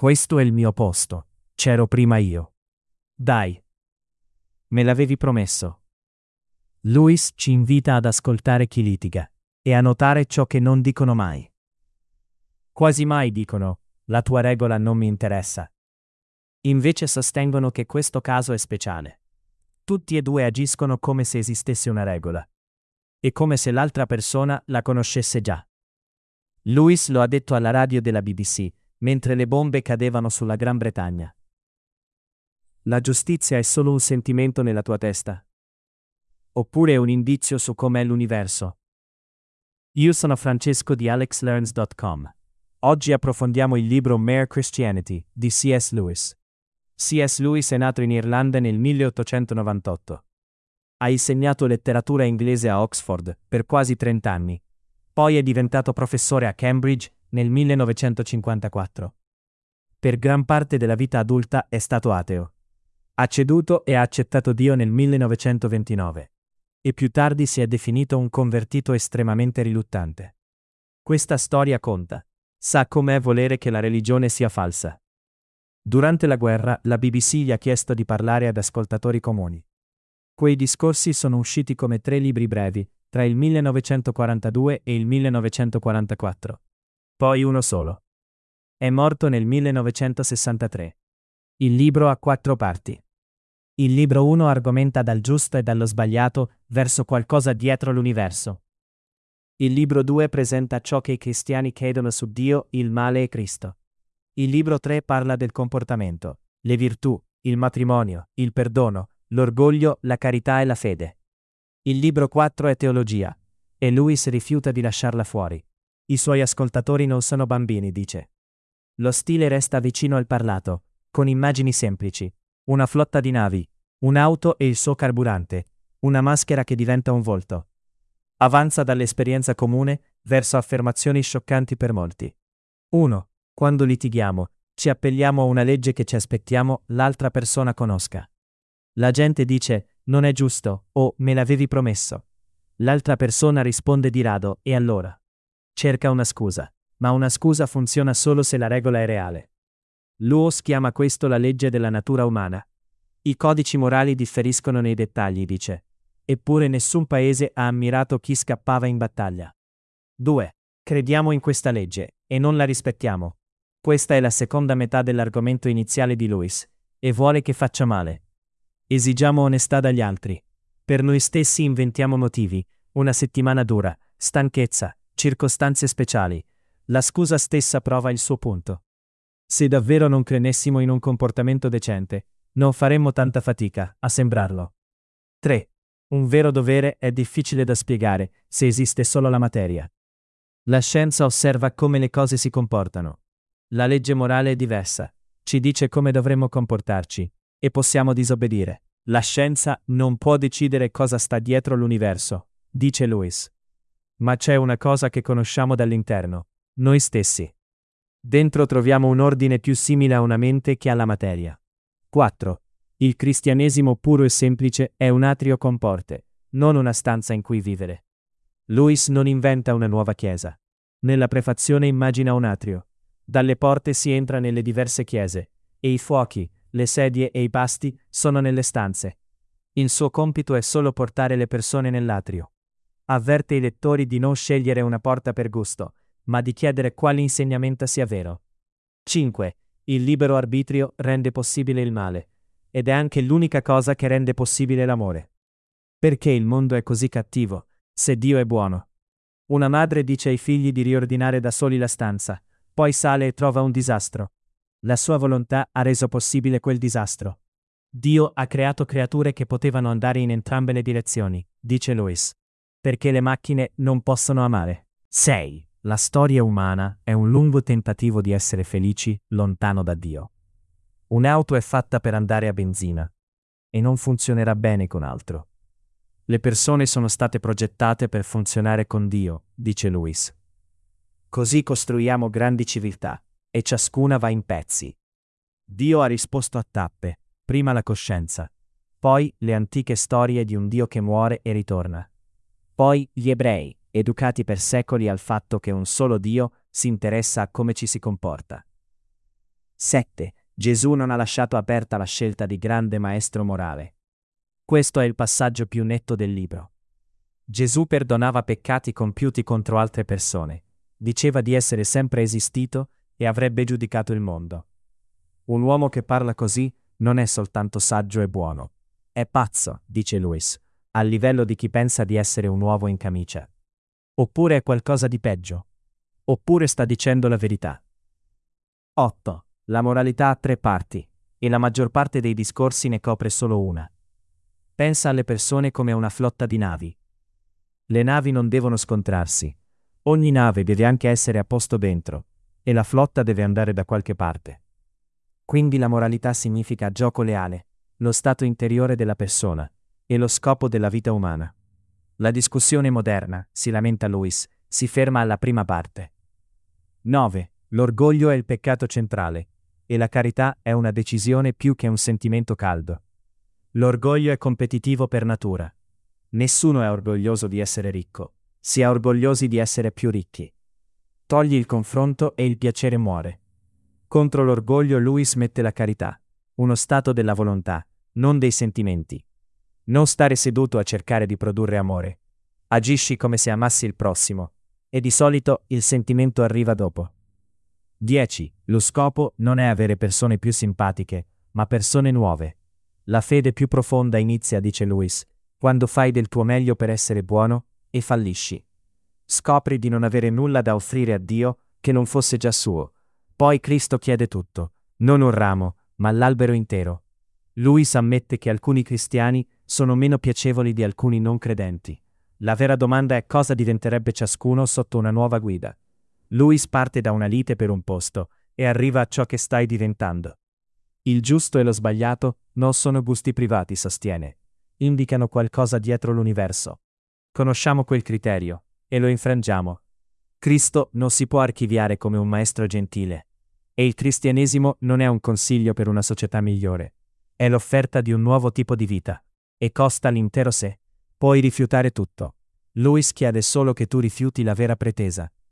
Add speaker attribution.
Speaker 1: Questo è il mio posto. C'ero prima io. Dai. Me l'avevi promesso. Lewis ci invita ad ascoltare chi litiga e a notare ciò che non dicono mai. Quasi mai dicono, la tua regola non mi interessa. Invece sostengono che questo caso è speciale. Tutti e due agiscono come se esistesse una regola. E come se l'altra persona la conoscesse già. Lewis lo ha detto alla radio della BBC, mentre le bombe cadevano sulla Gran Bretagna. La giustizia è solo un sentimento nella tua testa? Oppure è un indizio su com'è l'universo? Io sono Francesco di alexlearns.com. Oggi approfondiamo il libro Mere Christianity di C.S. Lewis. C.S. Lewis è nato in Irlanda nel 1898. Ha insegnato letteratura inglese a Oxford per quasi 30 anni. Poi è diventato professore a Cambridge nel 1954. Per gran parte della vita adulta è stato ateo. Ha ceduto e ha accettato Dio nel 1929. E più tardi si è definito un convertito estremamente riluttante. Questa storia conta. Sa com'è volere che la religione sia falsa. Durante la guerra, la BBC gli ha chiesto di parlare ad ascoltatori comuni. Quei discorsi sono usciti come 3 libri brevi, tra il 1942 e il 1944. Poi uno solo. È morto nel 1963. Il libro ha 4 parti. Il libro 1 argomenta dal giusto e dallo sbagliato verso qualcosa dietro l'universo. Il libro 2 presenta ciò che i cristiani credono su Dio, il male e Cristo. Il libro 3 parla del comportamento, le virtù, il matrimonio, il perdono, l'orgoglio, la carità e la fede. Il libro 4 è teologia, e Lewis rifiuta di lasciarla fuori. I suoi ascoltatori non sono bambini, dice. Lo stile resta vicino al parlato, con immagini semplici. Una flotta di navi, un'auto e il suo carburante, una maschera che diventa un volto. Avanza dall'esperienza comune verso affermazioni scioccanti per molti. 1. Quando litighiamo, ci appelliamo a una legge che ci aspettiamo l'altra persona conosca. La gente dice, non è giusto, o me l'avevi promesso. L'altra persona risponde di rado, e allora? Cerca una scusa, ma una scusa funziona solo se la regola è reale. Lewis chiama questo la legge della natura umana. I codici morali differiscono nei dettagli, dice. Eppure nessun paese ha ammirato chi scappava in battaglia. 2. Crediamo in questa legge, e non la rispettiamo. Questa è la seconda metà dell'argomento iniziale di Lewis, e vuole che faccia male. Esigiamo onestà dagli altri. Per noi stessi inventiamo motivi, una settimana dura, stanchezza, circostanze speciali. La scusa stessa prova il suo punto. Se davvero non credessimo in un comportamento decente, non faremmo tanta fatica a sembrarlo. 3. Un vero dovere è difficile da spiegare se esiste solo la materia. La scienza osserva come le cose si comportano. La legge morale è diversa, ci dice come dovremmo comportarci, e possiamo disobbedire. La scienza non può decidere cosa sta dietro l'universo, dice Lewis. Ma c'è una cosa che conosciamo dall'interno, noi stessi. Dentro troviamo un ordine più simile a una mente che alla materia. 4. Il cristianesimo puro e semplice è un atrio con porte, non una stanza in cui vivere. Lewis non inventa una nuova chiesa. Nella prefazione immagina un atrio. Dalle porte si entra nelle diverse chiese, e i fuochi, le sedie e i pasti sono nelle stanze. Il suo compito è solo portare le persone nell'atrio. Avverte i lettori di non scegliere una porta per gusto, ma di chiedere quale insegnamento sia vero. 5. Il libero arbitrio rende possibile il male, ed è anche l'unica cosa che rende possibile l'amore. Perché il mondo è così cattivo, se Dio è buono? Una madre dice ai figli di riordinare da soli la stanza, poi sale e trova un disastro. La sua volontà ha reso possibile quel disastro. Dio ha creato creature che potevano andare in entrambe le direzioni, dice Lewis. Perché le macchine non possono amare. 6. La storia umana è un lungo tentativo di essere felici lontano da Dio. Un'auto è fatta per andare a benzina e non funzionerà bene con altro. Le persone sono state progettate per funzionare con Dio, dice Lewis. Così costruiamo grandi civiltà, e ciascuna va in pezzi. Dio ha risposto a tappe, prima la coscienza, poi le antiche storie di un Dio che muore e ritorna. Poi gli ebrei, educati per secoli al fatto che un solo Dio si interessa a come ci si comporta. 7. Gesù non ha lasciato aperta la scelta di grande maestro morale. Questo è il passaggio più netto del libro. Gesù perdonava peccati compiuti contro altre persone, diceva di essere sempre esistito e avrebbe giudicato il mondo. Un uomo che parla così non è soltanto saggio e buono. È pazzo, dice Lewis, al livello di chi pensa di essere un uovo in camicia. Oppure è qualcosa di peggio. Oppure sta dicendo la verità. 8. La moralità ha 3 parti, e la maggior parte dei discorsi ne copre solo una. Pensa alle persone come a una flotta di navi. Le navi non devono scontrarsi. Ogni nave deve anche essere a posto dentro, e la flotta deve andare da qualche parte. Quindi la moralità significa gioco leale, lo stato interiore della persona, e lo scopo della vita umana. La discussione moderna, si lamenta Lewis, si ferma alla prima parte. 9. L'orgoglio è il peccato centrale, e la carità è una decisione più che un sentimento caldo. L'orgoglio è competitivo per natura. Nessuno è orgoglioso di essere ricco, si è orgogliosi di essere più ricchi. Togli il confronto e il piacere muore. Contro l'orgoglio Lewis mette la carità, uno stato della volontà, non dei sentimenti. Non stare seduto a cercare di produrre amore. Agisci come se amassi il prossimo, e di solito il sentimento arriva dopo. 10. Lo scopo non è avere persone più simpatiche, ma persone nuove. La fede più profonda inizia, dice Lewis, quando fai del tuo meglio per essere buono e fallisci. Scopri di non avere nulla da offrire a Dio che non fosse già suo. Poi Cristo chiede tutto, non un ramo, ma l'albero intero. Lewis ammette che alcuni cristiani sono meno piacevoli di alcuni non credenti. La vera domanda è cosa diventerebbe ciascuno sotto una nuova guida. Lewis parte da una lite per un posto e arriva a ciò che stai diventando. Il giusto e lo sbagliato non sono gusti privati, sostiene. Indicano qualcosa dietro l'universo. Conosciamo quel criterio e lo infrangiamo. Cristo non si può archiviare come un maestro gentile. E il cristianesimo non è un consiglio per una società migliore. È l'offerta di un nuovo tipo di vita. E costa l'intero sé. Puoi rifiutare tutto. Lewis chiede solo che tu rifiuti la vera pretesa.